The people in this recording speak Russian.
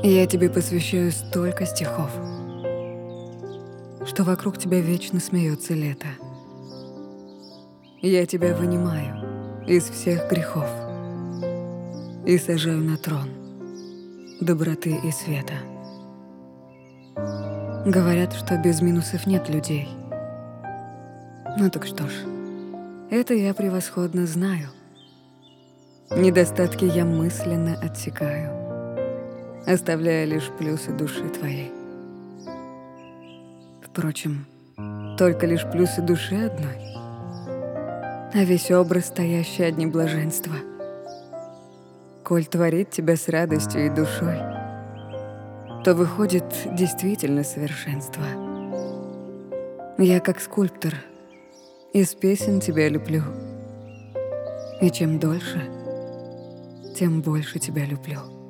Я тебе посвящаю столько стихов, что вокруг тебя вечно смеется лето. Я тебя вынимаю из всех грехов и сажаю на трон доброты и света. Говорят, что без минусов нет людей. Ну так что ж, это я превосходно знаю. Недостатки я мысленно отсекаю, оставляя лишь плюсы души твоей. Впрочем, только лишь плюсы души одной, а весь образ, стоящий одни блаженства. Коль творит тебя с радостью и душой, то выходит действительно совершенство. Я как скульптор из песен тебя люблю, и чем дольше, тем больше тебя люблю.